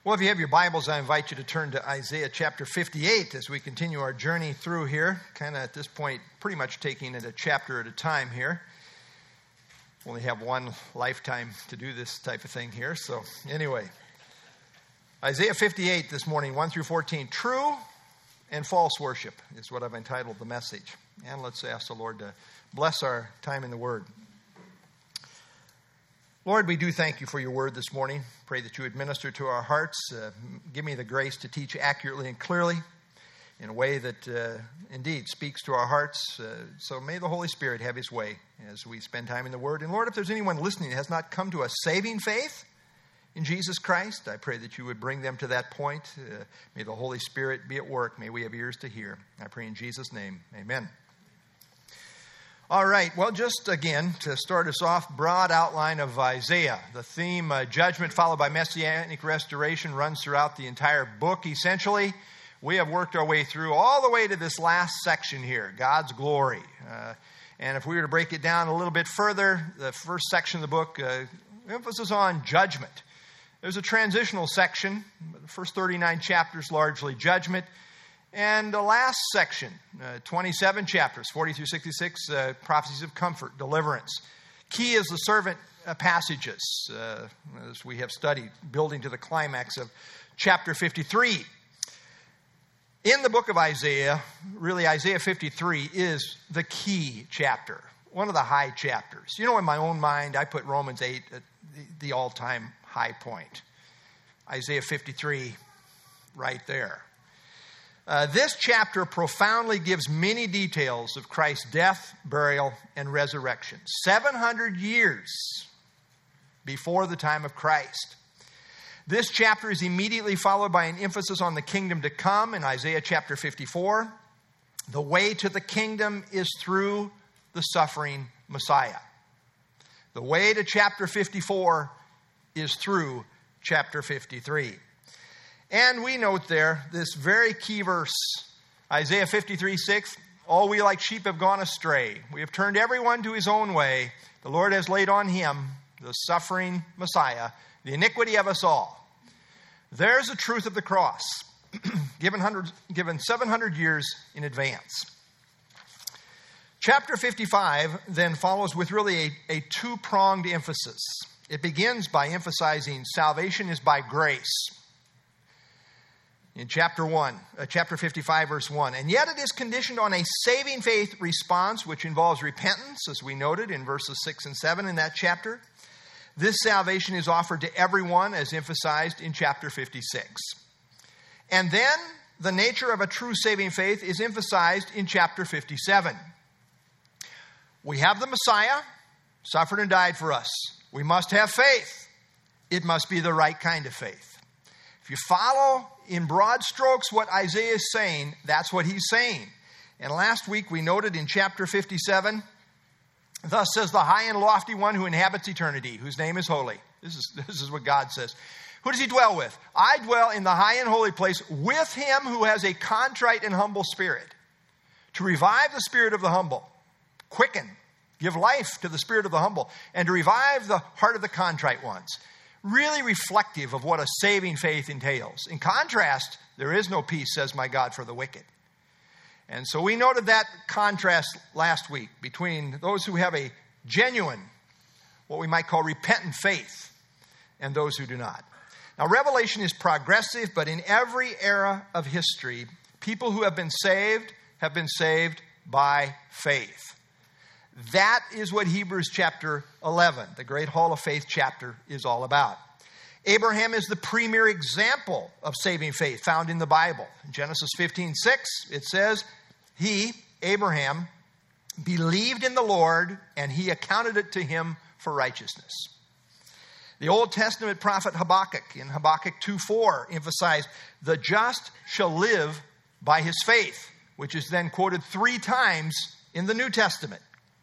Well, if you have your Bibles, I invite you to turn to Isaiah chapter 58 as we continue our journey through here. Kind of at this point, pretty much taking it a chapter at a time here. Only have one lifetime to do this type of thing here. So anyway, Isaiah 58 this morning, 1 through 14. True and false worship is what I've entitled the message. And let's ask the Lord to bless our time in the Word. Lord, we do thank you for your word this morning. Pray that you would minister to our hearts. Give me the grace to teach accurately and clearly in a way that indeed speaks to our hearts. So may the Holy Spirit have his way as we spend time in the word. And Lord, if there's anyone listening that has not come to a saving faith in Jesus Christ, I pray that you would bring them to that point. May the Holy Spirit be at work. May we have ears to hear. I pray in Jesus' name. Amen. All right, well, just again, to start us off, broad outline of Isaiah. The theme, judgment followed by messianic restoration, runs throughout the entire book, essentially. We have worked our way through all the way to this last section here, God's glory. And if we were to break it down a little bit further, the first section of the book, emphasis on judgment. There's a transitional section, the first 39 chapters, largely judgment. And the last section, 27 chapters, 40 through 66, prophecies of comfort, deliverance. Key is the servant passages, as we have studied, building to the climax of chapter 53. In the book of Isaiah, really Isaiah 53 is the key chapter, one of the high chapters. You know, in my own mind, I put Romans 8 at the all-time high point. Isaiah 53, right there. This chapter profoundly gives many details of Christ's death, burial, and resurrection. 700 years before the time of Christ. This chapter is immediately followed by an emphasis on the kingdom to come in Isaiah chapter 54. The way to the kingdom is through the suffering Messiah. The way to chapter 54 is through chapter 53. And we note there this very key verse, Isaiah 53:6, all we like sheep have gone astray. We have turned everyone to his own way. The Lord has laid on him, the suffering Messiah, the iniquity of us all. There's the truth of the cross, given 700 years in advance. Chapter 55 then follows with really a two-pronged emphasis. It begins by emphasizing salvation is by grace. In chapter 55, verse 1. And yet it is conditioned on a saving faith response, which involves repentance, as we noted in verses 6 and 7 in that chapter. This salvation is offered to everyone, as emphasized in chapter 56. And then the nature of a true saving faith is emphasized in chapter 57. We have the Messiah, suffered and died for us. We must have faith. It must be the right kind of faith. If you follow in broad strokes what Isaiah is saying, that's what he's saying. And last week we noted in chapter 57, thus says the high and lofty one who inhabits eternity, whose name is holy. This is what God says. Who does he dwell with? I dwell in the high and holy place with him who has a contrite and humble spirit, to revive the spirit of the humble, quicken, give life to the spirit of the humble, and to revive the heart of the contrite ones. Really reflective of what a saving faith entails. In contrast, there is no peace, says my God, for the wicked. And so we noted that contrast last week between those who have a genuine, what we might call repentant faith, and those who do not. Now, Revelation is progressive, but in every era of history, people who have been saved by faith. That is what Hebrews chapter 11, the great Hall of Faith chapter, is all about. Abraham is the premier example of saving faith found in the Bible. In Genesis 15:6, it says, he, Abraham, believed in the Lord, and he accounted it to him for righteousness. The Old Testament prophet Habakkuk, in Habakkuk 2:4, emphasized, the just shall live by his faith, which is then quoted 3 times in the New Testament.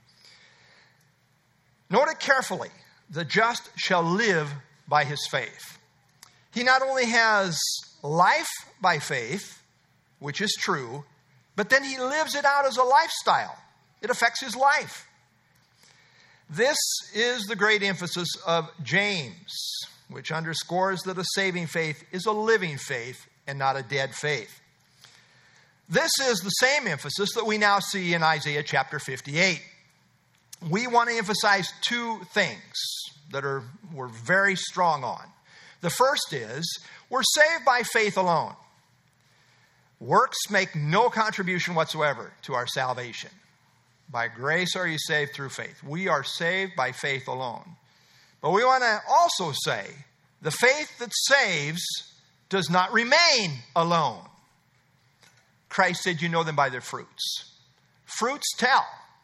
Note it carefully. The just shall live by his faith. He not only has life by faith, which is true, but then he lives it out as a lifestyle. It affects his life. This is the great emphasis of James. which underscores that a saving faith is a living faith and not a dead faith. This is the same emphasis that we now see in Isaiah chapter 58. We want to emphasize two things that we're very strong on. The first is, we're saved by faith alone. Works make no contribution whatsoever to our salvation. By grace are you saved through faith. We are saved by faith alone. But we want to also say, the faith that saves does not remain alone. Christ said, you know them by their fruits. Fruits tell.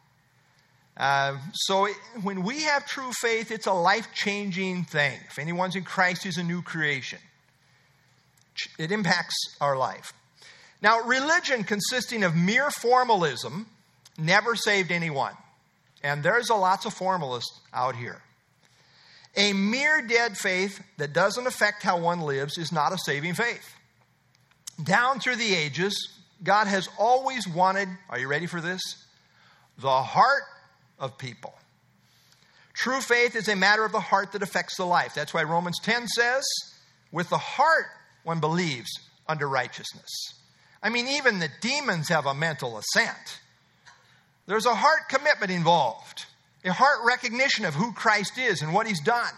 So when we have true faith, it's a life-changing thing. If anyone's in Christ, he's a new creation. It impacts our life. Now, religion consisting of mere formalism never saved anyone. And there's lots of formalists out here. A mere dead faith that doesn't affect how one lives is not a saving faith. Down through the ages, God has always wanted, are you ready for this? The heart of people. True faith is a matter of the heart that affects the life. That's why Romans 10 says, with the heart one believes unto righteousness. I mean, even the demons have a mental assent. There's a heart commitment involved, a heart recognition of who Christ is and what he's done.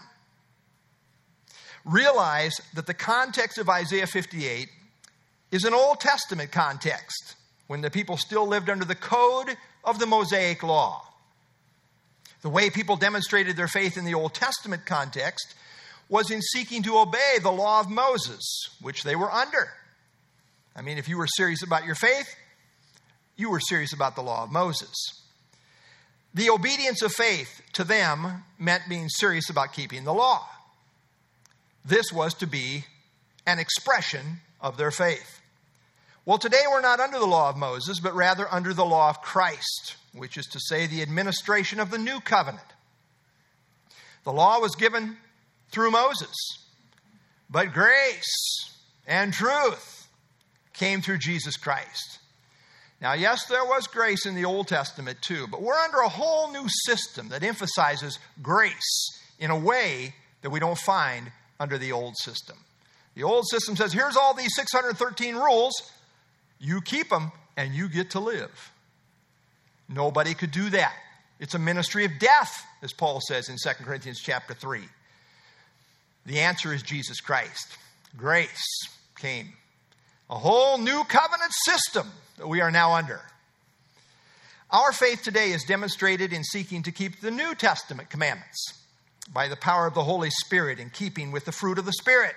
Realize that the context of Isaiah 58 is an Old Testament context when the people still lived under the code of the Mosaic law. The way people demonstrated their faith in the Old Testament context was in seeking to obey the law of Moses, which they were under. I mean, if you were serious about your faith, you were serious about the law of Moses. The obedience of faith to them meant being serious about keeping the law. This was to be an expression of their faith. Well, today we're not under the law of Moses, but rather under the law of Christ, which is to say the administration of the new covenant. The law was given through Moses, but grace and truth came through Jesus Christ. Now, yes, there was grace in the Old Testament too, but we're under a whole new system that emphasizes grace in a way that we don't find under the old system. The old system says, here's all these 613 rules. You keep them and you get to live. Nobody could do that. It's a ministry of death, as Paul says in 2 Corinthians chapter 3. The answer is Jesus Christ. Grace came. A whole new covenant system that we are now under. Our faith today is demonstrated in seeking to keep the New Testament commandments by the power of the Holy Spirit in keeping with the fruit of the Spirit.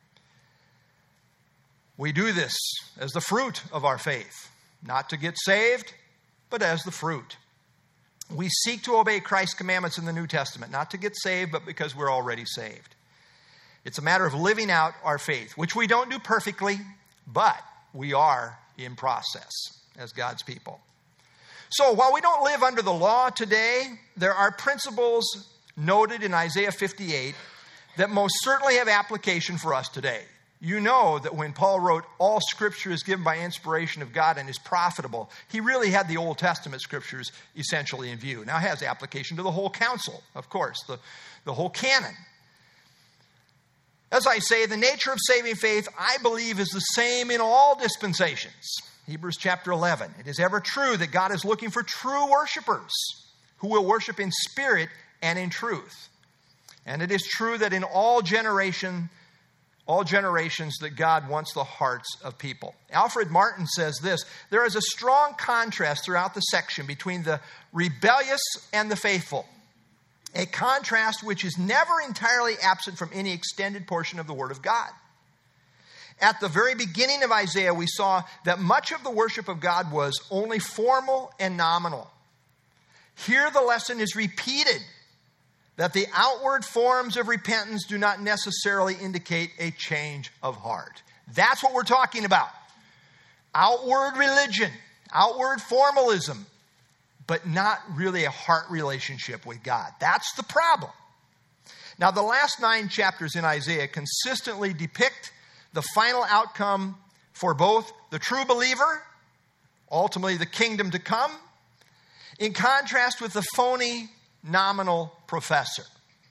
We do this as the fruit of our faith, not to get saved, but as the fruit. We seek to obey Christ's commandments in the New Testament, not to get saved, but because we're already saved. It's a matter of living out our faith, which we don't do perfectly, but we are in process as God's people. So while we don't live under the law today, there are principles noted in Isaiah 58 that most certainly have application for us today. You know that when Paul wrote, all Scripture is given by inspiration of God and is profitable, he really had the Old Testament Scriptures essentially in view. Now it has application to the whole counsel, of course, the whole canon. As I say, the nature of saving faith, I believe, is the same in all dispensations. Hebrews chapter 11. It is ever true that God is looking for true worshipers who will worship in spirit and in truth. And it is true that in all generations that God wants the hearts of people. Alfred Martin says this, there is a strong contrast throughout the section between the rebellious and the faithful. A contrast which is never entirely absent from any extended portion of the Word of God. At the very beginning of Isaiah, we saw that much of the worship of God was only formal and nominal. Here the lesson is repeated, that the outward forms of repentance do not necessarily indicate a change of heart. That's what we're talking about. Outward religion, outward formalism, but not really a heart relationship with God. That's the problem. Now, the last 9 chapters in Isaiah consistently depict the final outcome for both the true believer, ultimately the kingdom to come, in contrast with the phony, nominal professor.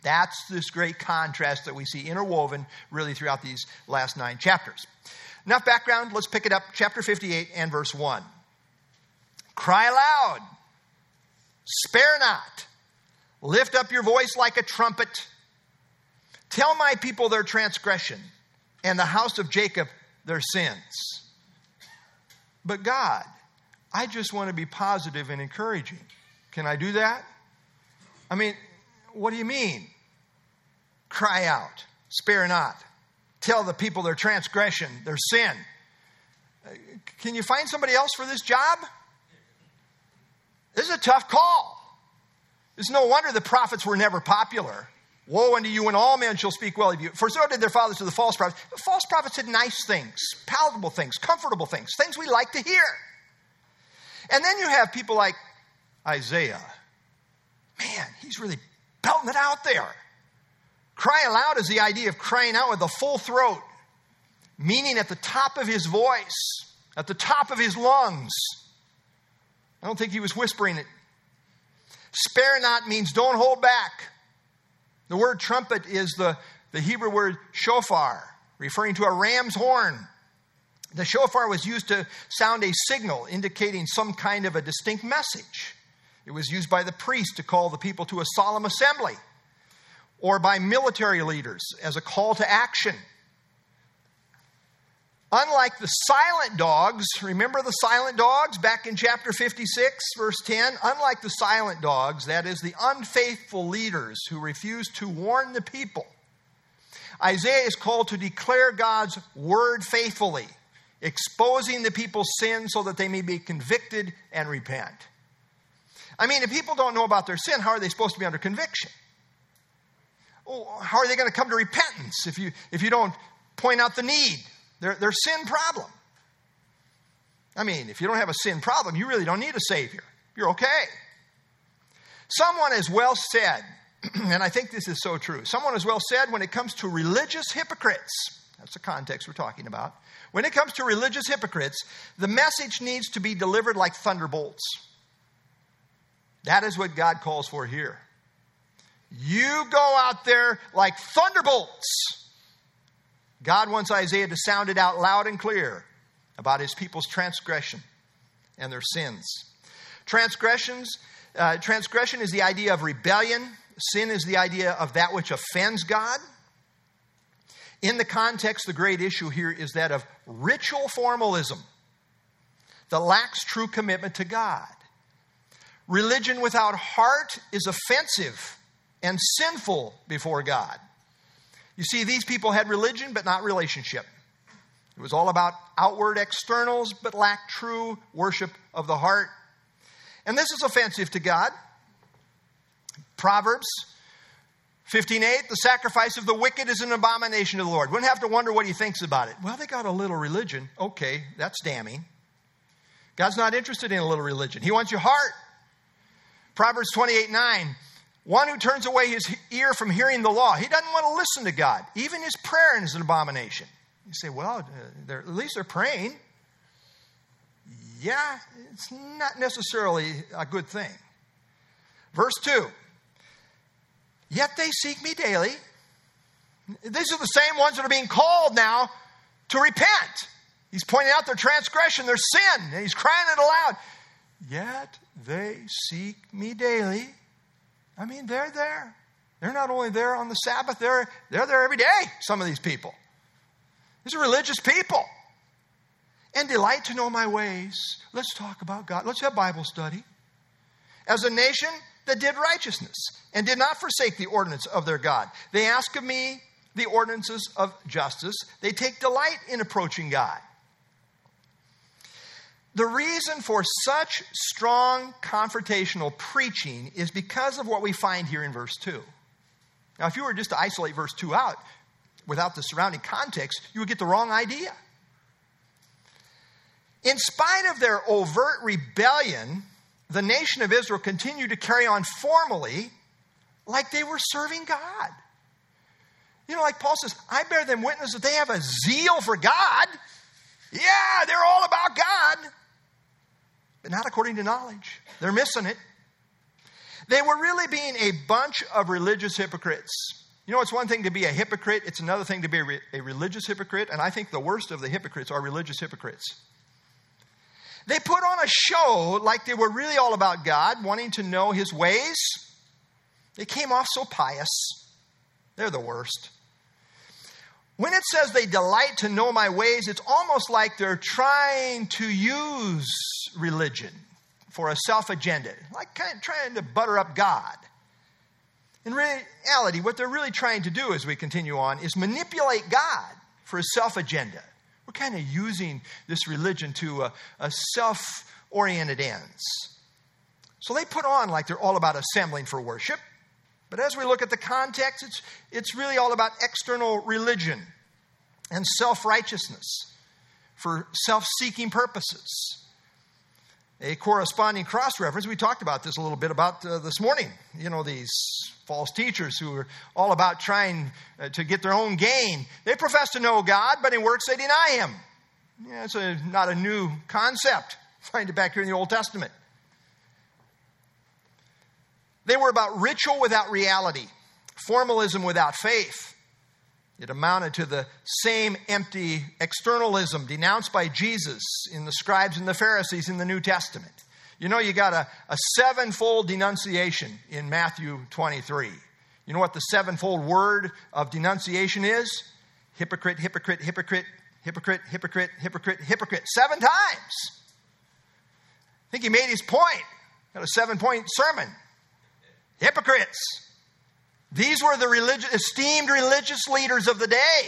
That's this great contrast that we see interwoven really throughout these last 9 chapters. Enough background. Let's pick it up. Chapter 58 and verse 1. Cry aloud. Spare not. Lift up your voice like a trumpet. Tell my people their transgression and the house of Jacob their sins. But God, I just want to be positive and encouraging. Can I do that? I mean, what do you mean? Cry out. Spare not. Tell the people their transgression, their sin. Can you find somebody else for this job? This is a tough call. It's no wonder the prophets were never popular. Woe unto you when all men shall speak well of you. For so did their fathers to the false prophets. The false prophets said nice things, palatable things, comfortable things, things we like to hear. And then you have people like Isaiah. Man, he's really belting it out there. Cry aloud is the idea of crying out with a full throat, meaning at the top of his voice, at the top of his lungs. I don't think he was whispering it. Spare not means don't hold back. The word trumpet is the Hebrew word shofar, referring to a ram's horn. The shofar was used to sound a signal indicating some kind of a distinct message. It was used by the priest to call the people to a solemn assembly, or by military leaders as a call to action. Unlike the silent dogs, remember the silent dogs back in chapter 56, verse 10? Unlike the silent dogs, that is the unfaithful leaders who refuse to warn the people, Isaiah is called to declare God's word faithfully, exposing the people's sin so that they may be convicted and repent. I mean, if people don't know about their sin, how are they supposed to be under conviction? How are they going to come to repentance if you don't point out the need, their sin problem? I mean, if you don't have a sin problem, you really don't need a Savior. You're okay. Someone has well said, and I think this is so true, someone has well said when it comes to religious hypocrites, that's the context we're talking about, when it comes to religious hypocrites, the message needs to be delivered like thunderbolts. That is what God calls for here. You go out there like thunderbolts. God wants Isaiah to sound it out loud and clear about his people's transgression and their sins. Transgression is the idea of rebellion. Sin is the idea of that which offends God. In the context, the great issue here is that of ritual formalism that lacks true commitment to God. Religion without heart is offensive and sinful before God. You see, these people had religion but not relationship. It was all about outward externals but lacked true worship of the heart. And this is offensive to God. Proverbs 15:8, the sacrifice of the wicked is an abomination to the Lord. Wouldn't have to wonder what he thinks about it. Well, they got a little religion. Okay, that's damning. God's not interested in a little religion. He wants your heart. Proverbs 28:9, one who turns away his ear from hearing the law. He doesn't want to listen to God. Even his prayer is an abomination. You say, well, at least they're praying. Yeah, it's not necessarily a good thing. Verse 2, yet they seek me daily. These are the same ones that are being called now to repent. He's pointing out their transgression, their sin, and he's crying it aloud. Yet they seek me daily. I mean, they're there. They're not only there on the Sabbath, they're there every day, some of these people. These are religious people. And delight to know my ways. Let's talk about God. Let's have Bible study. As a nation that did righteousness and did not forsake the ordinance of their God. They ask of me the ordinances of justice. They take delight in approaching God. The reason for such strong confrontational preaching is because of what we find here in verse 2. Now, if you were just to isolate verse 2 out without the surrounding context, you would get the wrong idea. In spite of their overt rebellion, the nation of Israel continued to carry on formally like they were serving God. You know, like Paul says, I bear them witness that they have a zeal for God. Yeah, they're all about God. But not according to knowledge. They're missing it. They were really being a bunch of religious hypocrites. You know, it's one thing to be a hypocrite. It's another thing to be a religious hypocrite. And I think the worst of the hypocrites are religious hypocrites. They put on a show like they were really all about God, wanting to know his ways. They came off so pious. They're the worst. When it says they delight to know my ways, it's almost like they're trying to use religion for a self-agenda, like kind of trying to butter up God. In reality, what they're really trying to do as we continue on is manipulate God for a self-agenda. We're kind of using this religion to a self-oriented ends. So they put on like they're all about assembling for worship. But as we look at the context, it's really all about external religion and self-righteousness for self-seeking purposes. A corresponding cross-reference, we talked about this a little bit about this morning. You know, these false teachers who are all about trying to get their own gain. They profess to know God, but in works they deny him. Yeah, it's not a new concept. Find it back here in the Old Testament. They were about ritual without reality, formalism without faith. It amounted to the same empty externalism denounced by Jesus in the scribes and the Pharisees in the New Testament. You know, you got a sevenfold denunciation in Matthew 23. You know what the sevenfold word of denunciation is? Hypocrite, hypocrite, hypocrite, hypocrite, hypocrite, hypocrite, hypocrite. 7 times. I think he made his point. Got a 7-point sermon. Hypocrites. These were the esteemed religious leaders of the day.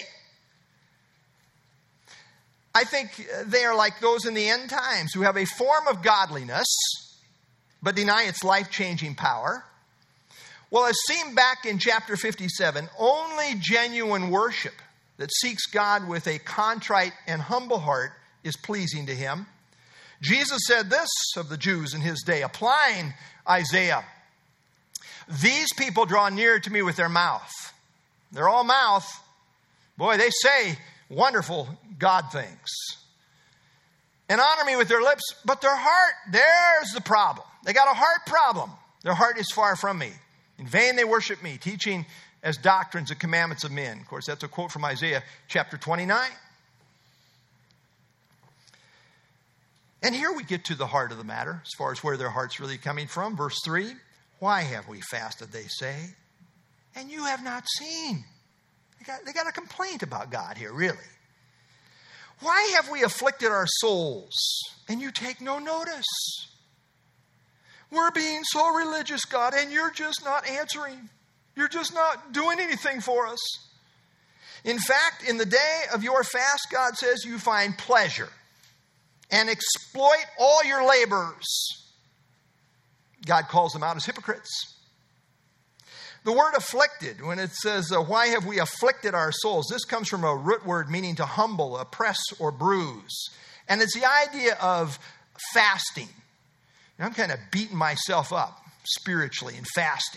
I think they are like those in the end times who have a form of godliness, but deny its life-changing power. Well, as seen back in chapter 57, only genuine worship that seeks God with a contrite and humble heart is pleasing to him. Jesus said this of the Jews in his day, applying Isaiah. These people draw near to me with their mouth. They're all mouth. Boy, they say wonderful God things. And honor me with their lips, but their heart, there's the problem. They got a heart problem. Their heart is far from me. In vain they worship me, teaching as doctrines the commandments of men. Of course, that's a quote from Isaiah chapter 29. And here we get to the heart of the matter, as far as where their heart's really coming from. Verse 3. Why have we fasted, they say, and you have not seen? They got a complaint about God here, really. Why have we afflicted our souls, and you take no notice? We're being so religious, God, and you're just not answering. You're just not doing anything for us. In fact, in the day of your fast, God says, you find pleasure and exploit all your labors. God calls them out as hypocrites. The word afflicted, when it says, why have we afflicted our souls? This comes from a root word meaning to humble, oppress, or bruise. And it's the idea of fasting. And I'm kind of beating myself up spiritually in fasting.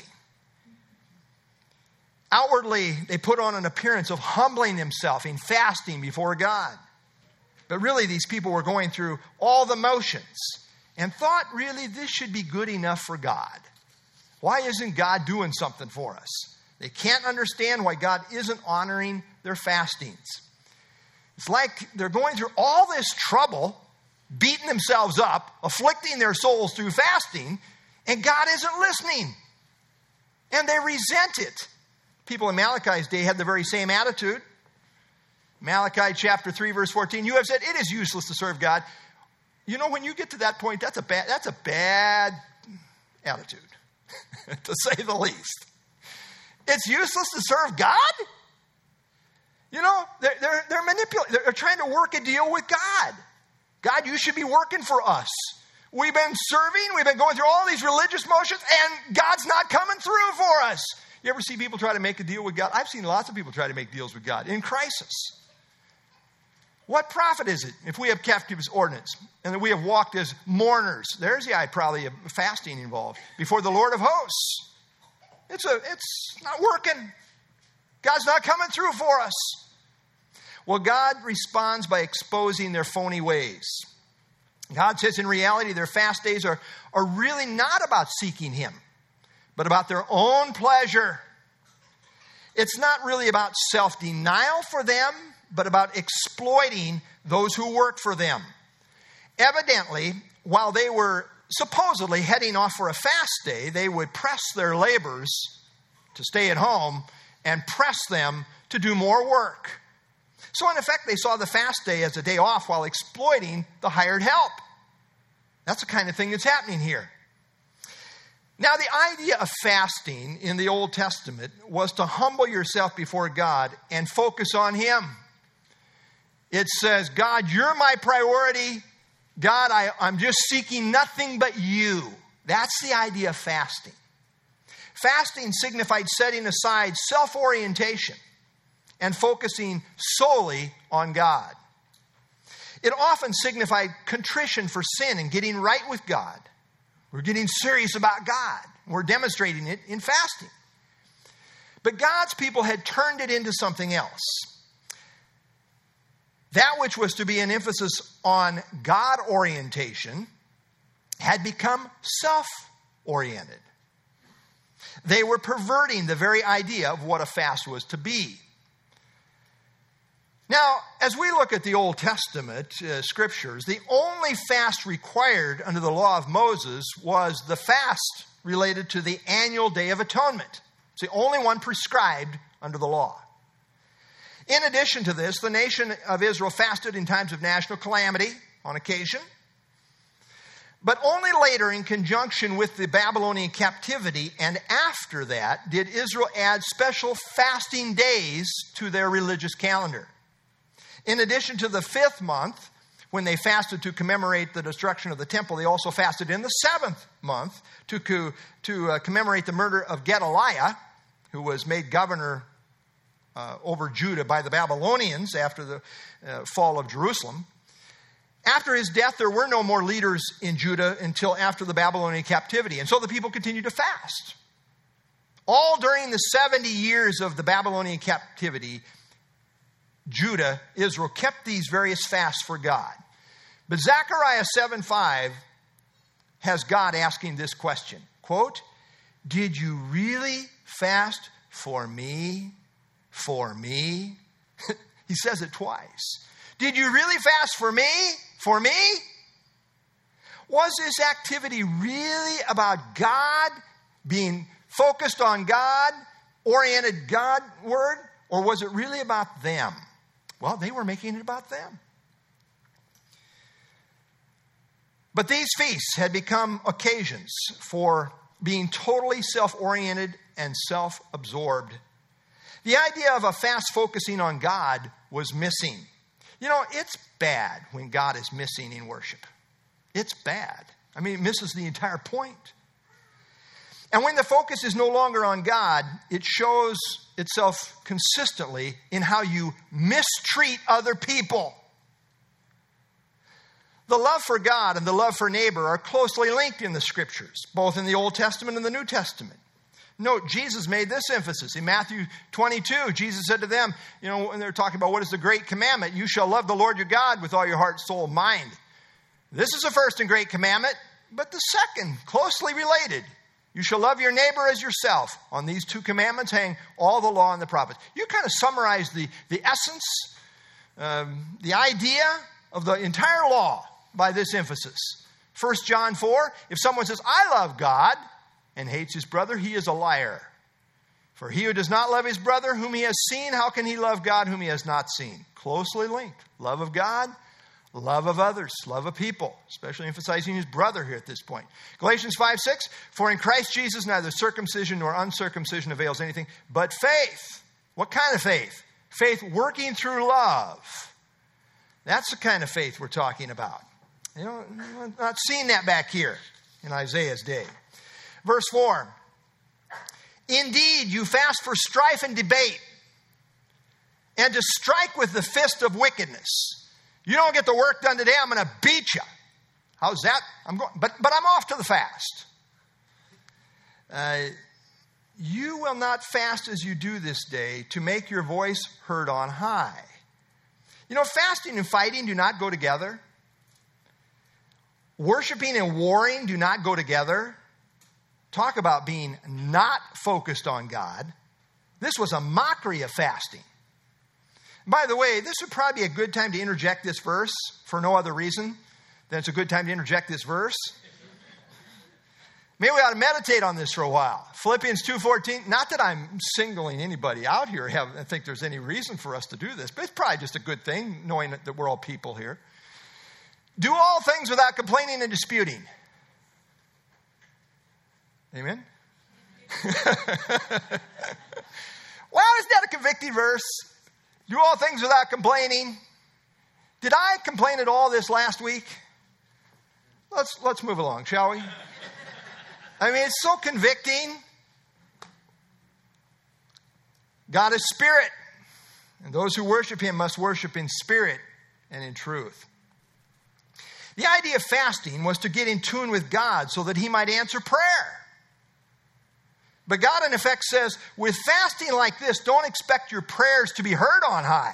Outwardly, they put on an appearance of humbling themselves in fasting before God. But really, these people were going through all the motions and thought, really, this should be good enough for God. Why isn't God doing something for us? They can't understand why God isn't honoring their fastings. It's like they're going through all this trouble, beating themselves up, afflicting their souls through fasting, and God isn't listening. And they resent it. People in Malachi's day had the very same attitude. Malachi chapter 3, verse 14, you have said it is useless to serve God. You know, when you get to that point, that's a bad attitude, to say the least. It's useless to serve God? You know, they're manipulating. They're trying to work a deal with God. God, you should be working for us. We've been serving. We've been going through all these religious motions, and God's not coming through for us. You ever see people try to make a deal with God? I've seen lots of people try to make deals with God in crisis. What profit is it if we have kept his ordinance and that we have walked as mourners? There's the probably fasting involved before the Lord of hosts. It's not working. God's not coming through for us. Well, God responds by exposing their phony ways. God says in reality their fast days are really not about seeking him, but about their own pleasure. It's not really about self-denial for them, but about exploiting those who work for them. Evidently, while they were supposedly heading off for a fast day, they would press their labors to stay at home and press them to do more work. So in effect, they saw the fast day as a day off while exploiting the hired help. That's the kind of thing that's happening here. Now, the idea of fasting in the Old Testament was to humble yourself before God and focus on Him. It says, God, you're my priority. God, I'm just seeking nothing but you. That's the idea of fasting. Fasting signified setting aside self-orientation and focusing solely on God. It often signified contrition for sin and getting right with God. We're getting serious about God. We're demonstrating it in fasting. But God's people had turned it into something else. That which was to be an emphasis on God orientation had become self-oriented. They were perverting the very idea of what a fast was to be. Now, as we look at the Old Testament scriptures, the only fast required under the law of Moses was the fast related to the annual Day of Atonement. It's the only one prescribed under the law. In addition to this, the nation of Israel fasted in times of national calamity on occasion. But only later, in conjunction with the Babylonian captivity, and after that, did Israel add special fasting days to their religious calendar. In addition to the 5th month, when they fasted to commemorate the destruction of the temple, they also fasted in the 7th month to commemorate the murder of Gedaliah, who was made governor over Judah by the Babylonians after the fall of Jerusalem. After his death, there were no more leaders in Judah until after the Babylonian captivity. And so the people continued to fast. All during the 70 years of the Babylonian captivity, Judah, Israel, kept these various fasts for God. But Zechariah 7:5 has God asking this question, quote, did you really fast for me? For me? He says it twice. Did you really fast for me? For me? Was this activity really about God, being focused on God, oriented Godward, or was it really about them? Well, they were making it about them. But these feasts had become occasions for being totally self-oriented and self-absorbed. The idea of a fast focusing on God was missing. You know, it's bad when God is missing in worship. It's bad. I mean, it misses the entire point. And when the focus is no longer on God, it shows itself consistently in how you mistreat other people. The love for God and the love for neighbor are closely linked in the scriptures, both in the Old Testament and the New Testament. Note, Jesus made this emphasis. In Matthew 22, Jesus said to them, you know, when they're talking about what is the great commandment, you shall love the Lord your God with all your heart, soul, and mind. This is the first and great commandment, but the second, closely related. You shall love your neighbor as yourself. On these 2 commandments hang all the law and the prophets. You kind of summarize the essence, the idea of the entire law by this emphasis. 1 John 4, if someone says, I love God, and hates his brother, he is a liar. For he who does not love his brother whom he has seen, how can he love God whom he has not seen? Closely linked. Love of God, love of others, love of people, especially emphasizing his brother here at this point. Galatians 5:6, for in Christ Jesus neither circumcision nor uncircumcision avails anything, but faith. What kind of faith? Faith working through love. That's the kind of faith we're talking about. You know, I'm not seeing that back here in Isaiah's day. Verse 4, indeed, you fast for strife and debate, and to strike with the fist of wickedness. You don't get the work done today, I'm going to beat you. How's that? But I'm off to the fast. You will not fast as you do this day to make your voice heard on high. You know, fasting and fighting do not go together. Worshiping and warring do not go together. Talk about being not focused on God. This was a mockery of fasting. By the way, this would probably be a good time to interject this verse for no other reason than it's a good time to interject this verse. Maybe we ought to meditate on this for a while. Philippians 2:14. Not that I'm singling anybody out here. I think there's any reason for us to do this, but it's probably just a good thing knowing that we're all people here. Do all things without complaining and disputing. Amen? Well, isn't that a convicting verse? Do all things without complaining. Did I complain at all this last week? Let's move along, shall we? I mean, it's so convicting. God is spirit, and those who worship him must worship in spirit and in truth. The idea of fasting was to get in tune with God so that he might answer prayer. But God, in effect, says, with fasting like this, don't expect your prayers to be heard on high.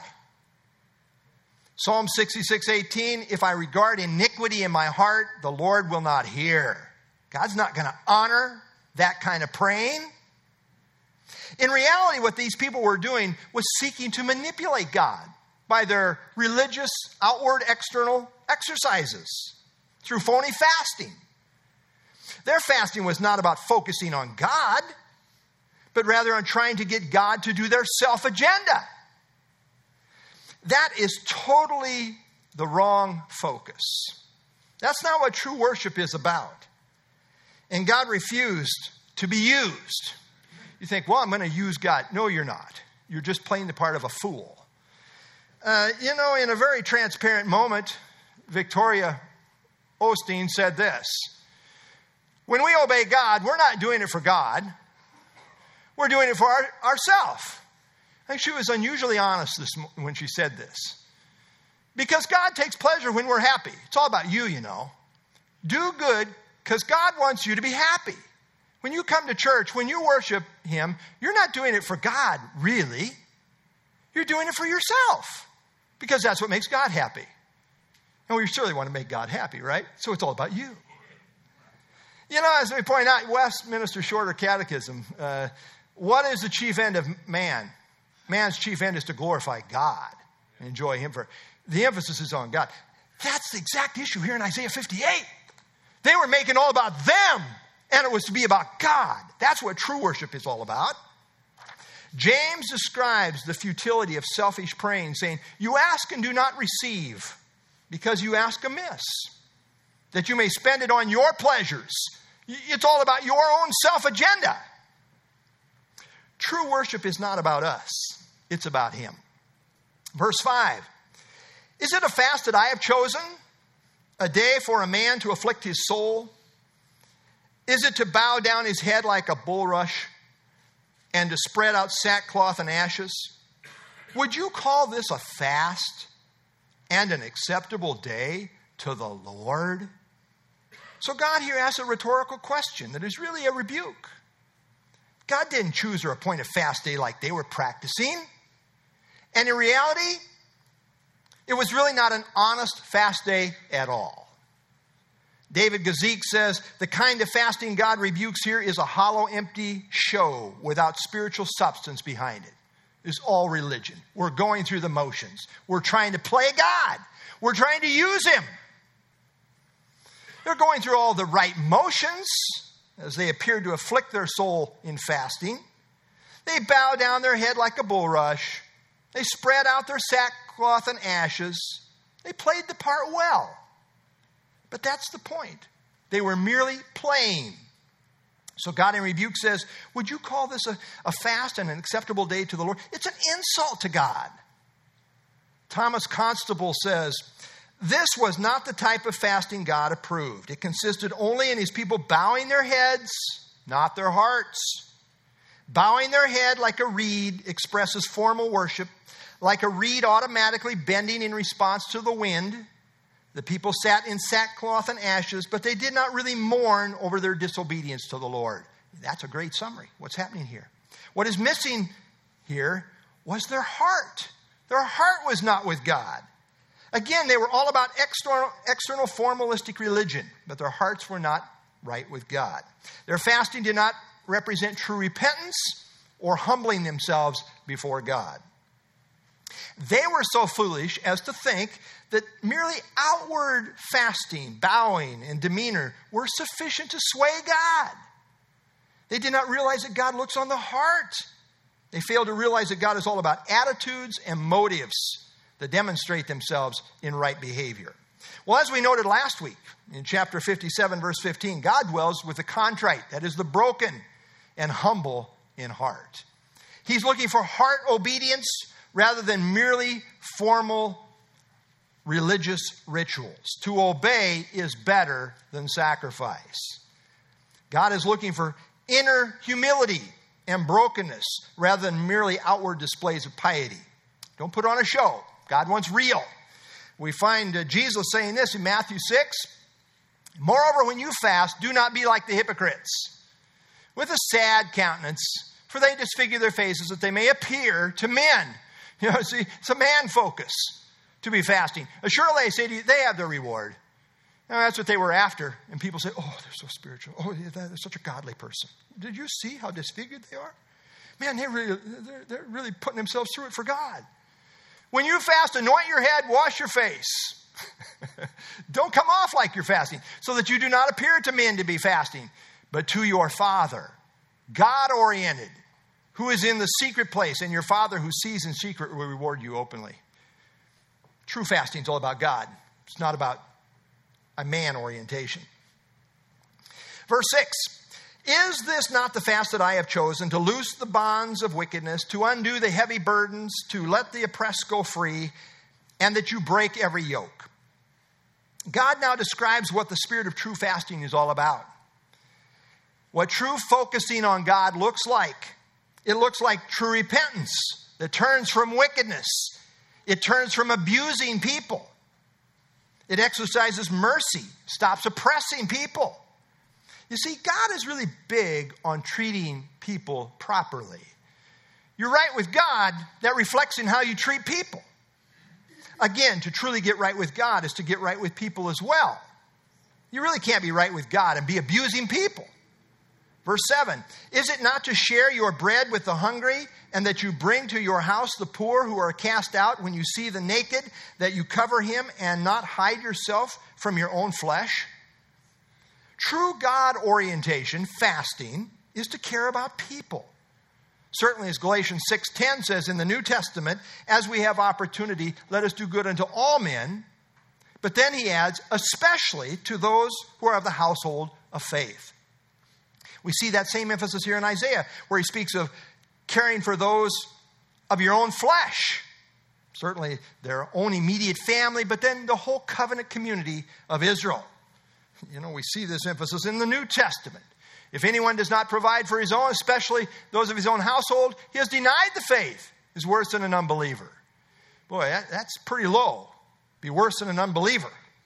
Psalm 66:18, if I regard iniquity in my heart, the Lord will not hear. God's not going to honor that kind of praying. In reality, what these people were doing was seeking to manipulate God by their religious, outward, external exercises through phony fasting. Their fasting was not about focusing on God, but rather on trying to get God to do their self-agenda. That is totally the wrong focus. That's not what true worship is about. And God refused to be used. You think, well, I'm going to use God. No, you're not. You're just playing the part of a fool. In a very transparent moment, Victoria Osteen said this. When we obey God, we're not doing it for God. We're doing it for ourselves. I think she was unusually honest when she said this. Because God takes pleasure when we're happy. It's all about you, you know. Do good because God wants you to be happy. When you come to church, when you worship him, you're not doing it for God, really. You're doing it for yourself. Because that's what makes God happy. And we surely want to make God happy, right? So it's all about you. As we point out, Westminster Shorter Catechism, what is the chief end of man? Man's chief end is to glorify God and enjoy him. The emphasis is on God. That's the exact issue here in Isaiah 58. They were making all about them, and it was to be about God. That's what true worship is all about. James describes the futility of selfish praying, saying, you ask and do not receive, because you ask amiss, that you may spend it on your pleasures. It's all about your own self-agenda. True worship is not about us. It's about him. Verse 5. Is it a fast that I have chosen? A day for a man to afflict his soul? Is it to bow down his head like a bulrush and to spread out sackcloth and ashes? Would you call this a fast and an acceptable day to the Lord? So God here asks a rhetorical question that is really a rebuke. God didn't choose or appoint a fast day like they were practicing. And in reality, it was really not an honest fast day at all. David Gazik says, the kind of fasting God rebukes here is a hollow, empty show without spiritual substance behind it. It's all religion. We're going through the motions. We're trying to play God. We're trying to use him. They're going through all the right motions as they appear to afflict their soul in fasting. They bow down their head like a bulrush. They spread out their sackcloth and ashes. They played the part well. But that's the point. They were merely playing. So God in rebuke says, would you call this a fast and an acceptable day to the Lord? It's an insult to God. Thomas Constable says, this was not the type of fasting God approved. It consisted only in his people bowing their heads, not their hearts. Bowing their head like a reed expresses formal worship, like a reed automatically bending in response to the wind. The people sat in sackcloth and ashes, but they did not really mourn over their disobedience to the Lord. That's a great summary. What's happening here? What is missing here was their heart. Their heart was not with God. Again, they were all about external formalistic religion, but their hearts were not right with God. Their fasting did not represent true repentance or humbling themselves before God. They were so foolish as to think that merely outward fasting, bowing, and demeanor were sufficient to sway God. They did not realize that God looks on the heart. They failed to realize that God is all about attitudes and motives that demonstrate themselves in right behavior. Well, as we noted last week in chapter 57, verse 15, God dwells with the contrite, that is the broken and humble in heart. He's looking for heart obedience rather than merely formal religious rituals. To obey is better than sacrifice. God is looking for inner humility and brokenness rather than merely outward displays of piety. Don't put on a show. God wants real. We find Jesus saying this in Matthew 6. Moreover, when you fast, do not be like the hypocrites, with a sad countenance, for they disfigure their faces that they may appear to men. You know, see, it's a man focus to be fasting. Surely I say to you, they have their reward. Now, that's what they were after. And people say, oh, they're so spiritual. Oh, they're such a godly person. Did you see how disfigured they are? Man, they're really putting themselves through it for God. When you fast, anoint your head, wash your face. Don't come off like you're fasting, so that you do not appear to men to be fasting, but to your Father, God-oriented, who is in the secret place, and your Father who sees in secret will reward you openly. True fasting is all about God. It's not about a man orientation. Verse 6, is this not the fast that I have chosen, to loose the bonds of wickedness, to undo the heavy burdens, to let the oppressed go free, and that you break every yoke? God now describes what the spirit of true fasting is all about. What true focusing on God looks like. It looks like true repentance that turns from wickedness. It turns from abusing people. It exercises mercy, stops oppressing people. You see, God is really big on treating people properly. You're right with God, that reflects in how you treat people. Again, to truly get right with God is to get right with people as well. You really can't be right with God and be abusing people. Verse 7, is it not to share your bread with the hungry, and that you bring to your house the poor who are cast out when you see the naked, that you cover him and not hide yourself from your own flesh? True God orientation, fasting, is to care about people. Certainly, as Galatians 6:10 says in the New Testament, as we have opportunity, let us do good unto all men. But then he adds, especially to those who are of the household of faith. We see that same emphasis here in Isaiah, where he speaks of caring for those of your own flesh. Certainly their own immediate family, but then the whole covenant community of Israel. You know, we see this emphasis in the New Testament. If anyone does not provide for his own, especially those of his own household, he has denied the faith, is worse than an unbeliever. Boy, that's pretty low. Be worse than an unbeliever.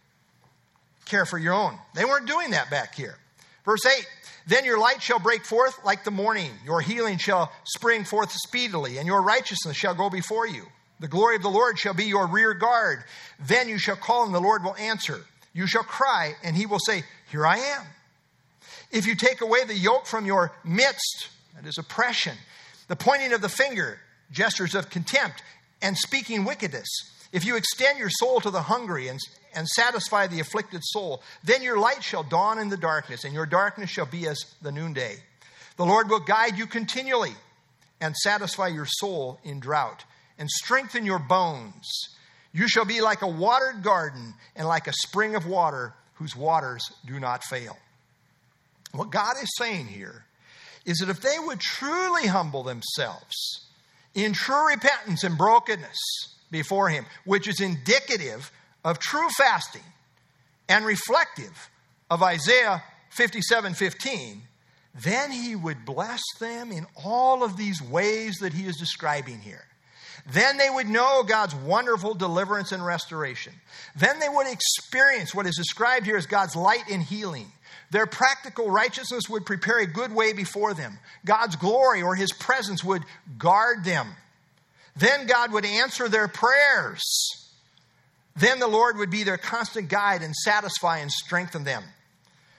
Care for your own. They weren't doing that back here. Verse 8, then your light shall break forth like the morning. Your healing shall spring forth speedily, and your righteousness shall go before you. The glory of the Lord shall be your rear guard. Then you shall call, and the Lord will answer. You shall cry, and he will say, here I am. If you take away the yoke from your midst, that is oppression, the pointing of the finger, gestures of contempt, and speaking wickedness, if you extend your soul to the hungry and satisfy the afflicted soul, then your light shall dawn in the darkness, and your darkness shall be as the noonday. The Lord will guide you continually and satisfy your soul in drought and strengthen your bones. You shall be like a watered garden and like a spring of water whose waters do not fail. What God is saying here is that if they would truly humble themselves in true repentance and brokenness before him, which is indicative of true fasting and reflective of Isaiah 57:15, then he would bless them in all of these ways that he is describing here. Then they would know God's wonderful deliverance and restoration. Then they would experience what is described here as God's light and healing. Their practical righteousness would prepare a good way before them. God's glory or his presence would guard them. Then God would answer their prayers. Then the Lord would be their constant guide and satisfy and strengthen them.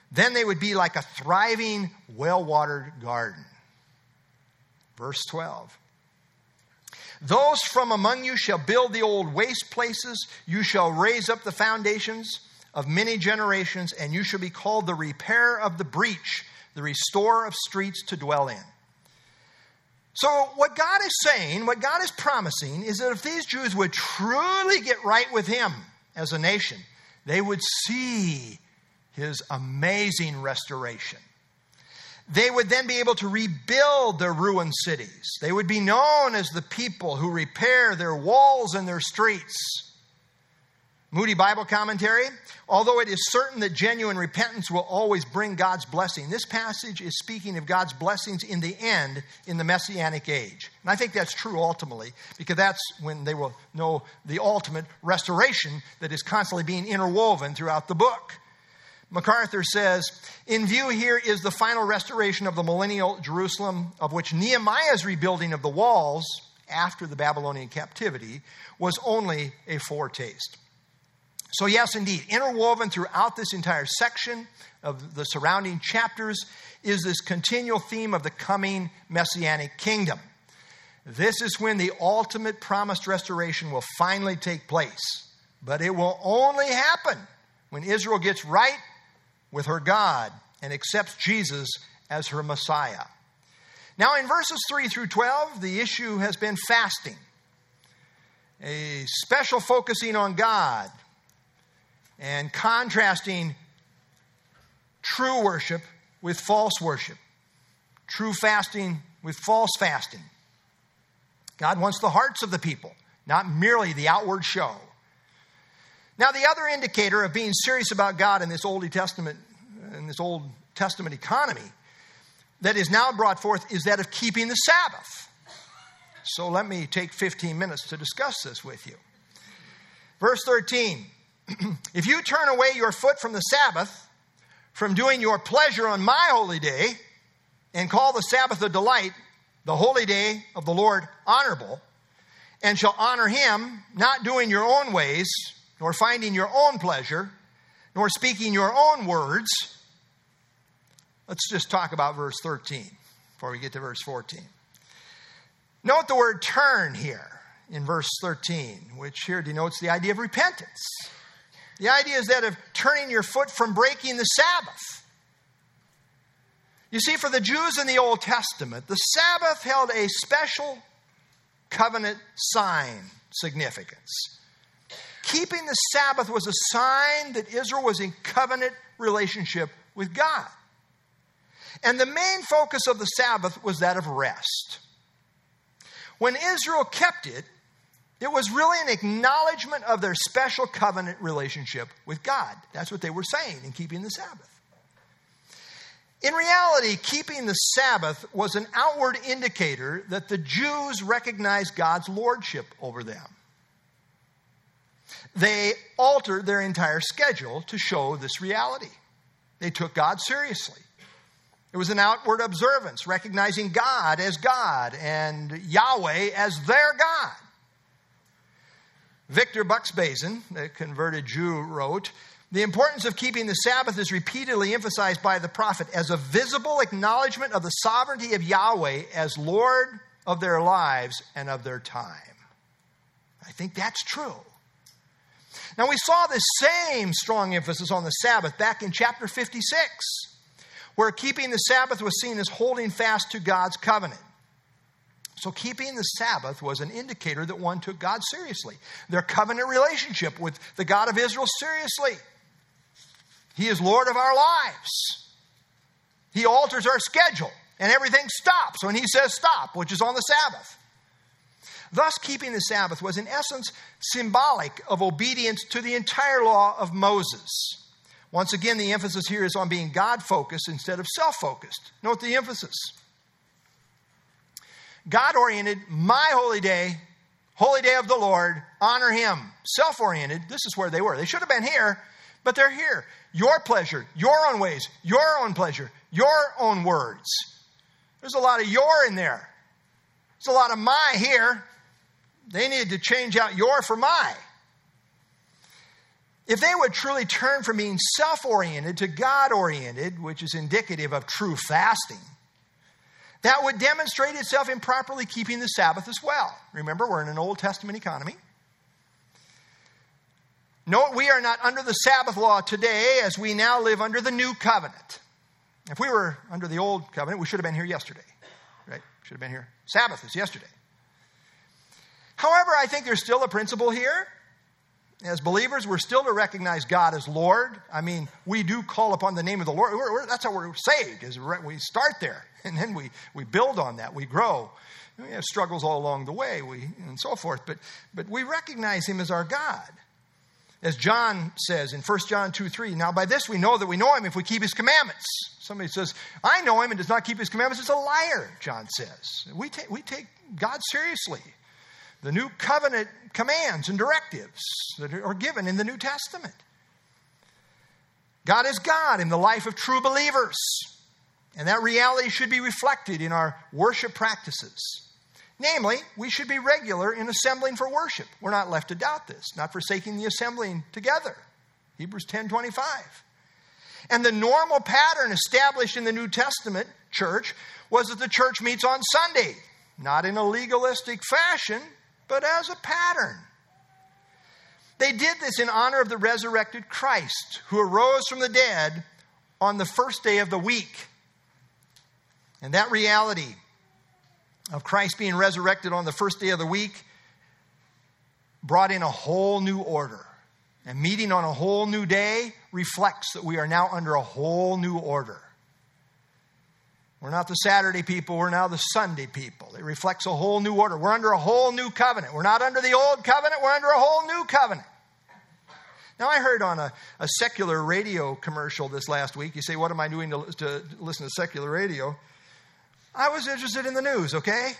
Then they would be like a thriving, well-watered garden. Verse 12. Those from among you shall build the old waste places. You shall raise up the foundations of many generations, and you shall be called the repairer of the breach, the restorer of streets to dwell in. So what God is saying, what God is promising, is that if these Jews would truly get right with Him as a nation, they would see His amazing restoration. They would then be able to rebuild their ruined cities. They would be known as the people who repair their walls and their streets. Moody Bible Commentary, although it is certain that genuine repentance will always bring God's blessing, this passage is speaking of God's blessings in the end, in the Messianic age. And I think that's true ultimately, because that's when they will know the ultimate restoration that is constantly being interwoven throughout the book. MacArthur says, in view here is the final restoration of the millennial Jerusalem, of which Nehemiah's rebuilding of the walls after the Babylonian captivity was only a foretaste. So yes, indeed, interwoven throughout this entire section of the surrounding chapters is this continual theme of the coming Messianic kingdom. This is when the ultimate promised restoration will finally take place. But it will only happen when Israel gets right with her God and accepts Jesus as her Messiah. Now in verses 3 through 12, the issue has been fasting. A special focusing on God and contrasting true worship with false worship. True fasting with false fasting. God wants the hearts of the people, not merely the outward show. Now, the other indicator of being serious about God in this Old Testament economy that is now brought forth is that of keeping the Sabbath. So let me take 15 minutes to discuss this with you. Verse 13, if you turn away your foot from the Sabbath, from doing your pleasure on my holy day, and call the Sabbath a delight, the holy day of the Lord honorable, and shall honor Him, not doing your own ways, nor finding your own pleasure, nor speaking your own words. Let's just talk about verse 13 before we get to verse 14. Note the word turn here in verse 13, which here denotes the idea of repentance. The idea is that of turning your foot from breaking the Sabbath. You see, for the Jews in the Old Testament, the Sabbath held a special covenant sign significance. Keeping the Sabbath was a sign that Israel was in covenant relationship with God. And the main focus of the Sabbath was that of rest. When Israel kept it, it was really an acknowledgement of their special covenant relationship with God. That's what they were saying in keeping the Sabbath. In reality, keeping the Sabbath was an outward indicator that the Jews recognized God's lordship over them. They altered their entire schedule to show this reality. They took God seriously. It was an outward observance, recognizing God as God and Yahweh as their God. Victor Buxbazen, a converted Jew, wrote, the importance of keeping the Sabbath is repeatedly emphasized by the prophet as a visible acknowledgement of the sovereignty of Yahweh as Lord of their lives and of their time. I think that's true. Now, we saw this same strong emphasis on the Sabbath back in chapter 56, where keeping the Sabbath was seen as holding fast to God's covenant. So keeping the Sabbath was an indicator that one took God seriously. Their covenant relationship with the God of Israel seriously. He is Lord of our lives. He alters our schedule, and everything stops when He says stop, which is on the Sabbath. Thus, keeping the Sabbath was in essence symbolic of obedience to the entire law of Moses. Once again, the emphasis here is on being God-focused instead of self-focused. Note the emphasis. God-oriented, my holy day of the Lord, honor Him. Self-oriented, this is where they were. They should have been here, but they're here. Your pleasure, your own ways, your own pleasure, your own words. There's a lot of your in there. There's a lot of my here. They needed to change out your for my. if they would truly turn from being self-oriented to God-oriented, which is indicative of true fasting, that would demonstrate itself in properly keeping the Sabbath as well. Remember, we're in an Old Testament economy. Note, we are not under the Sabbath law today as we now live under the new covenant. If we were under the old covenant, we should have been here yesterday. Right? Should have been here. Sabbath is yesterday. However, I think there's still a principle here. As believers, we're still to recognize God as Lord. I mean, we do call upon the name of the Lord. That's how we're saved. We start there, and then we build on that. We grow. We have struggles all along the way, and so forth. But we recognize Him as our God. As John says in 1 John 2:3, now by this we know that we know Him if we keep His commandments. Somebody says, I know Him and does not keep His commandments. It's a liar, John says. We take God seriously. The new covenant commands and directives that are given in the New Testament. God is God in the life of true believers. And that reality should be reflected in our worship practices. Namely, we should be regular in assembling for worship. We're not left to doubt this, not forsaking the assembling together. Hebrews 10:25. And the normal pattern established in the New Testament church was that the church meets on Sunday, not in a legalistic fashion, but as a pattern. They did this in honor of the resurrected Christ, who arose from the dead on the first day of the week. And that reality of Christ being resurrected on the first day of the week brought in a whole new order. And meeting on a whole new day reflects that we are now under a whole new order. We're not the Saturday people, we're now the Sunday people. It reflects a whole new order. We're under a whole new covenant. We're not under the old covenant, we're under a whole new covenant. Now, I heard on a secular radio commercial this last week. You say, what am I doing to listen to secular radio? I was interested in the news, okay?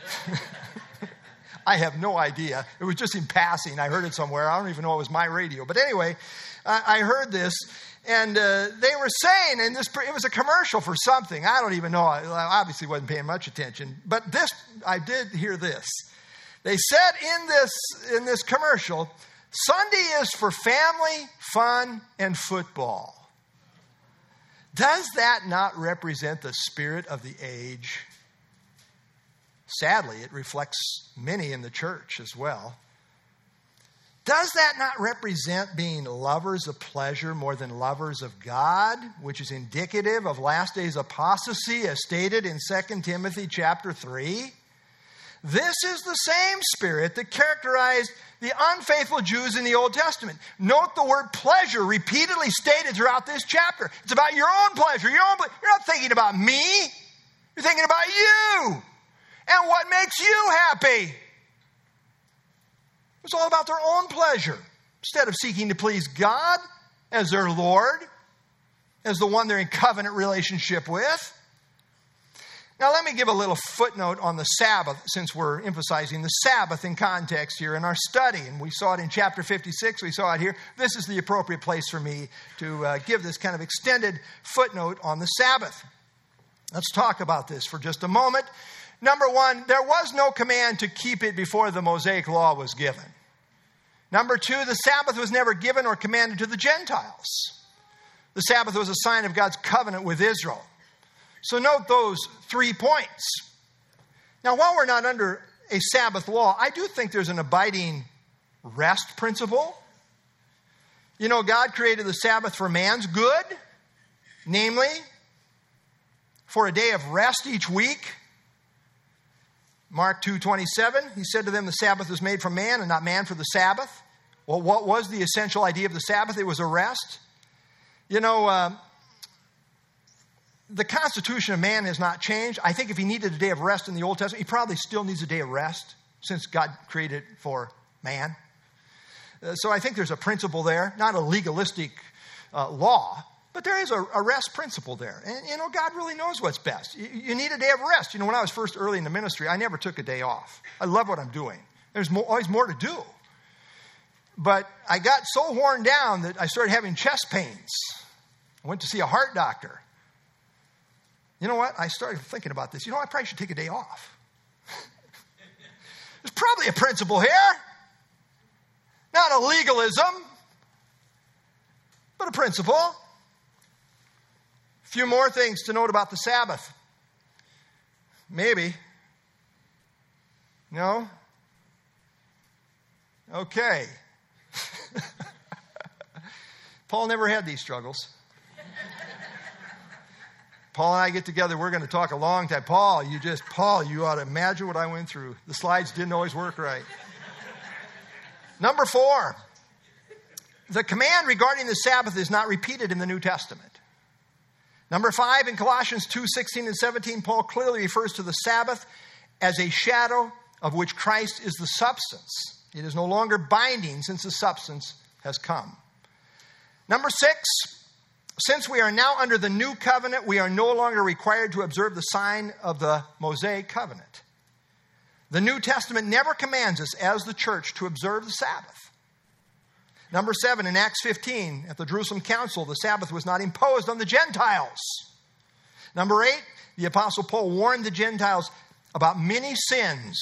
I have no idea. It was just in passing. I heard it somewhere. I don't even know it was my radio. But anyway, I heard this. And they were saying, it was a commercial for something. I don't even know. I obviously wasn't paying much attention. But I did hear this. They said in this commercial, Sunday is for family, fun, and football. Does that not represent the spirit of the age? Sadly, it reflects many in the church as well. Does that not represent being lovers of pleasure more than lovers of God, which is indicative of last days apostasy as stated in 2 Timothy chapter 3? This is the same spirit that characterized the unfaithful Jews in the Old Testament. Note the word pleasure repeatedly stated throughout this chapter. It's about your own pleasure. You're not thinking about me. You're thinking about you and what makes you happy. It's all about their own pleasure instead of seeking to please God as their Lord, as the one they're in covenant relationship with. Now, let me give a little footnote on the Sabbath, since we're emphasizing the Sabbath in context here in our study. And we saw it in chapter 56. We saw it here. This is the appropriate place for me to give this kind of extended footnote on the Sabbath. Let's talk about this for just a moment. Number one, there was no command to keep it before the Mosaic law was given. Number two, the Sabbath was never given or commanded to the Gentiles. The Sabbath was a sign of God's covenant with Israel. So note those 3 points. Now, while we're not under a Sabbath law, I do think there's an abiding rest principle. You know, God created the Sabbath for man's good, namely, for a day of rest each week. Mark 2:27, he said to them, the Sabbath was made for man and not man for the Sabbath. Well, what was the essential idea of the Sabbath? It was a rest. You know, the constitution of man has not changed. I think if he needed a day of rest in the Old Testament, he probably still needs a day of rest since God created it for man. So I think there's a principle there, not a legalistic law, but there is a rest principle there. And, you know, God really knows what's best. You need a day of rest. You know, when I was first early in the ministry, I never took a day off. I love what I'm doing. There's always more to do. But I got so worn down that I started having chest pains. I went to see a heart doctor. You know what? I started thinking about this. You know, I probably should take a day off. There's probably a principle here. Not a legalism, but a principle. A few more things to note about the Sabbath. Maybe. No? Okay. Paul never had these struggles. Paul and I get together, we're going to talk a long time. Paul, you ought to imagine what I went through. The slides didn't always work right. Number 4, the command regarding the Sabbath is not repeated in the New Testament. Number 5, in Colossians 2:16 and 17, Paul clearly refers to the Sabbath as a shadow of which Christ is the substance. It is no longer binding since the substance has come. Number 6, since we are now under the new covenant, we are no longer required to observe the sign of the Mosaic covenant. The New Testament never commands us as the church to observe the Sabbath. Number 7, in Acts 15, at the Jerusalem Council, the Sabbath was not imposed on the Gentiles. Number 8, the Apostle Paul warned the Gentiles about many sins,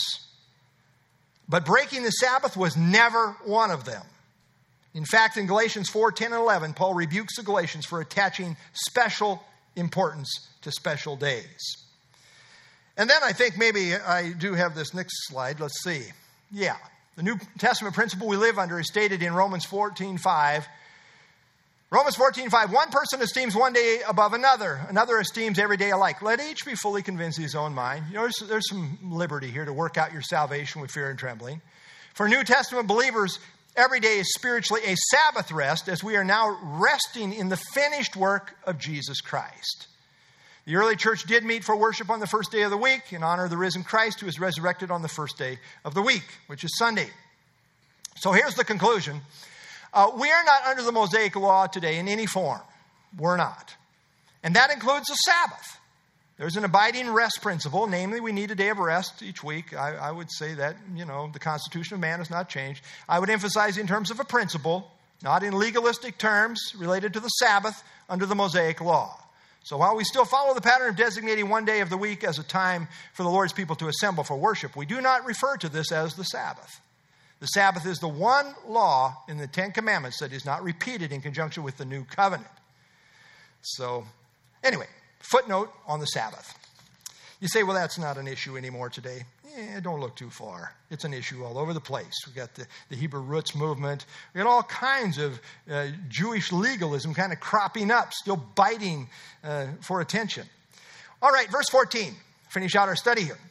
but breaking the Sabbath was never one of them. In fact, in Galatians 4:10 and 11, Paul rebukes the Galatians for attaching special importance to special days. And then I think maybe I do have this next slide. Let's see. Yeah. The New Testament principle we live under is stated in Romans 14:5. Romans 14:5, one person esteems one day above another. Another esteems every day alike. Let each be fully convinced in his own mind. You know, there's some liberty here to work out your salvation with fear and trembling. For New Testament believers, every day is spiritually a Sabbath rest, as we are now resting in the finished work of Jesus Christ. The early church did meet for worship on the first day of the week in honor of the risen Christ, who is resurrected on the first day of the week, which is Sunday. So here's the conclusion. We are not under the Mosaic law today in any form. We're not. And that includes the Sabbath. There's an abiding rest principle. Namely, we need a day of rest each week. I would say that, the Constitution of Man has not changed. I would emphasize in terms of a principle, not in legalistic terms related to the Sabbath under the Mosaic law. So while we still follow the pattern of designating one day of the week as a time for the Lord's people to assemble for worship, we do not refer to this as the Sabbath. The Sabbath is the one law in the Ten Commandments that is not repeated in conjunction with the New Covenant. So, anyway, footnote on the Sabbath. You say, well, that's not an issue anymore today. Don't look too far. It's an issue all over the place. We've got the Hebrew roots movement. We've got all kinds of Jewish legalism kind of cropping up, still biting for attention. All right, verse 14. Finish out our study here.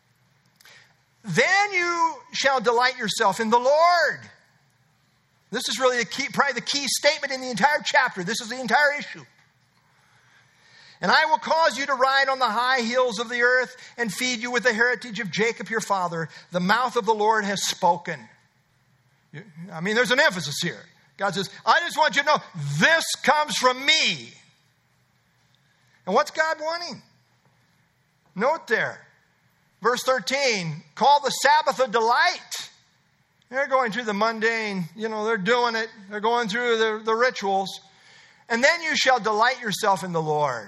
Then you shall delight yourself in the Lord. This is really probably the key statement in the entire chapter. This is the entire issue. And I will cause you to ride on the high hills of the earth and feed you with the heritage of Jacob your father. The mouth of the Lord has spoken. I mean, there's an emphasis here. God says, I just want you to know this comes from me. And what's God wanting? Note there. Verse 13, call the Sabbath a delight. They're going through the mundane, they're doing it. They're going through the rituals. And then you shall delight yourself in the Lord.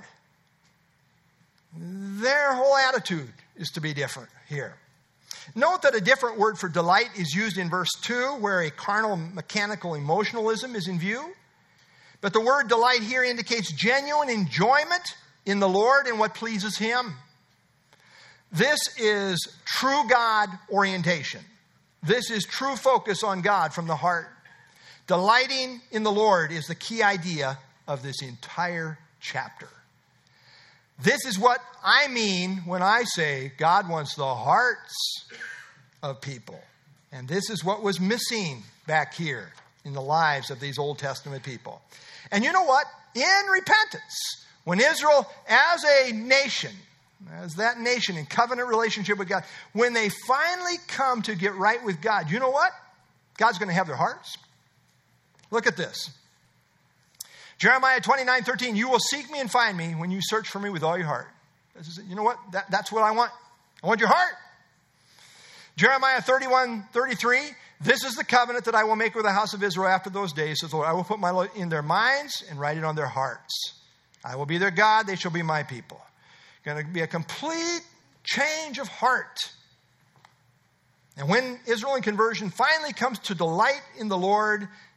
Their whole attitude is to be different here. Note that a different word for delight is used in verse 2, where a carnal, mechanical emotionalism is in view. But the word delight here indicates genuine enjoyment in the Lord and what pleases Him. This is true God orientation. This is true focus on God from the heart. Delighting in the Lord is the key idea of this entire chapter. This is what I mean when I say God wants the hearts of people. And this is what was missing back here in the lives of these Old Testament people. And you know what? In repentance, when Israel as a nation, as that nation in covenant relationship with God, when they finally come to get right with God, you know what? God's going to have their hearts. Look at this. Jeremiah 29:13, you will seek me and find me when you search for me with all your heart. You know what? That's what I want. I want your heart. Jeremiah 31:33, this is the covenant that I will make with the house of Israel after those days, says the Lord. I will put my law in their minds and write it on their hearts. I will be their God, they shall be my people. Going to be a complete change of heart. And when Israel in conversion finally comes to delight in the Lord,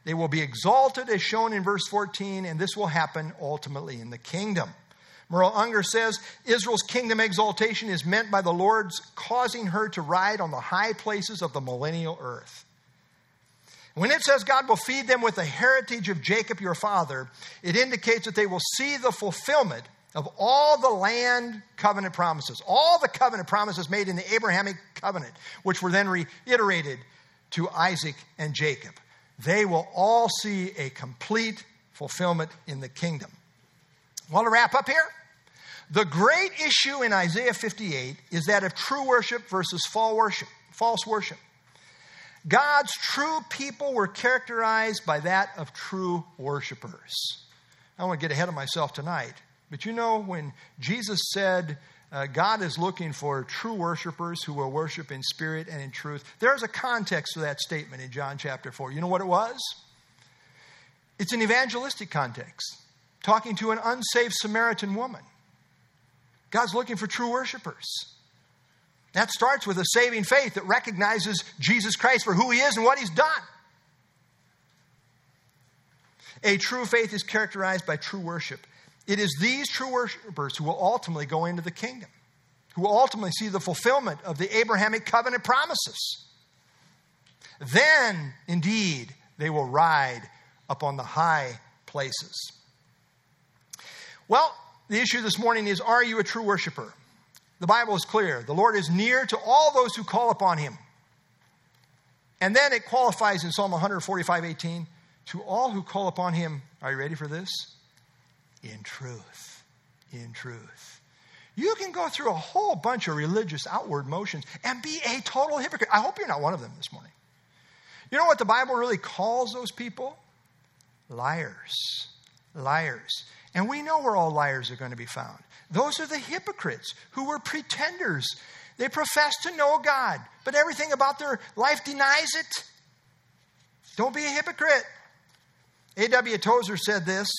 They will be exalted as shown in verse 14, and this will happen ultimately in the kingdom. Merle Unger says, Israel's kingdom exaltation is meant by the Lord's causing her to ride on the high places of the millennial earth. When it says God will feed them with the heritage of Jacob your father, it indicates that they will see the fulfillment of all the land covenant promises, all the covenant promises made in the Abrahamic covenant, which were then reiterated to Isaac and Jacob. They will all see a complete fulfillment in the kingdom. Well, to wrap up here, the great issue in Isaiah 58 is that of true worship versus false worship. God's true people were characterized by that of true worshipers. I don't want to get ahead of myself tonight, but you know, when Jesus said God is looking for true worshipers who will worship in spirit and in truth, there's a context to that statement in John chapter 4. You know what it was? It's an evangelistic context, talking to an unsaved Samaritan woman. God's looking for true worshipers. That starts with a saving faith that recognizes Jesus Christ for who he is and what he's done. A true faith is characterized by true worship. It is these true worshipers who will ultimately go into the kingdom, who will ultimately see the fulfillment of the Abrahamic covenant promises. Then, indeed, they will ride up on the high places. Well, the issue this morning is, are you a true worshiper? The Bible is clear. The Lord is near to all those who call upon him. And then it qualifies in Psalm 145:18, to all who call upon him, are you ready for this? In truth. In truth. You can go through a whole bunch of religious outward motions and be a total hypocrite. I hope you're not one of them this morning. You know what the Bible really calls those people? Liars. Liars. And we know where all liars are going to be found. Those are the hypocrites who were pretenders. They profess to know God, but everything about their life denies it. Don't be a hypocrite. A.W. Tozer said this: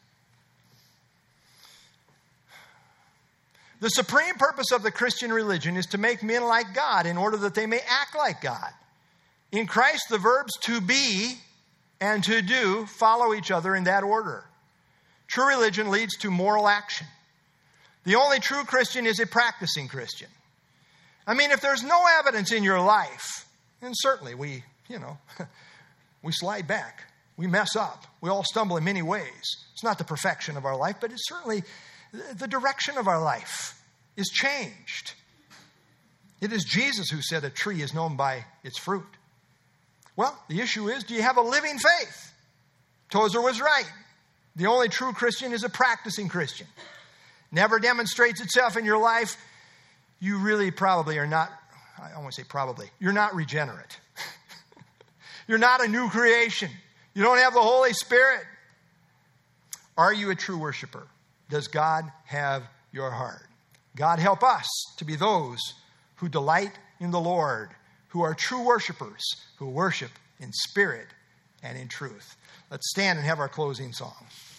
the supreme purpose of the Christian religion is to make men like God in order that they may act like God. In Christ, the verbs to be and to do follow each other in that order. True religion leads to moral action. The only true Christian is a practicing Christian. I mean, if there's no evidence in your life, and certainly we slide back. We mess up. We all stumble in many ways. It's not the perfection of our life, but it's certainly the direction of our life is changed. It is Jesus who said a tree is known by its fruit. Well, the issue is, do you have a living faith? Tozer was right. The only true Christian is a practicing Christian. Never demonstrates itself in your life, you really probably are not, I don't want to say probably, you're not regenerate. You're not a new creation. You don't have the Holy Spirit. Are you a true worshiper? Does God have your heart? God help us to be those who delight in the Lord, who are true worshipers, who worship in spirit and in truth. Let's stand and have our closing song.